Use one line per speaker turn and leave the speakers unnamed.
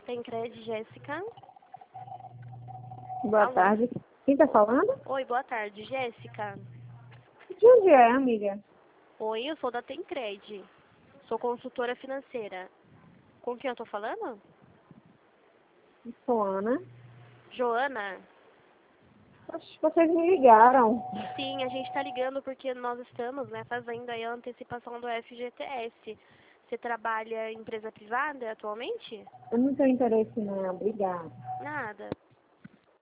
Tem crédito, Jéssica?
Boa
Alô?
tarde. Quem tá falando?
Oi, boa tarde, Jéssica.
De onde é, amiga?
Oi, eu sou da Tencred. Sou consultora financeira. Com quem eu tô falando?
Sou Ana.
Joana?
Oxe, vocês me ligaram.
Sim, a gente tá ligando porque nós estamos, né, fazendo aí a antecipação do FGTS. Você trabalha em empresa privada atualmente?
Eu não tenho interesse não, obrigada.
Nada.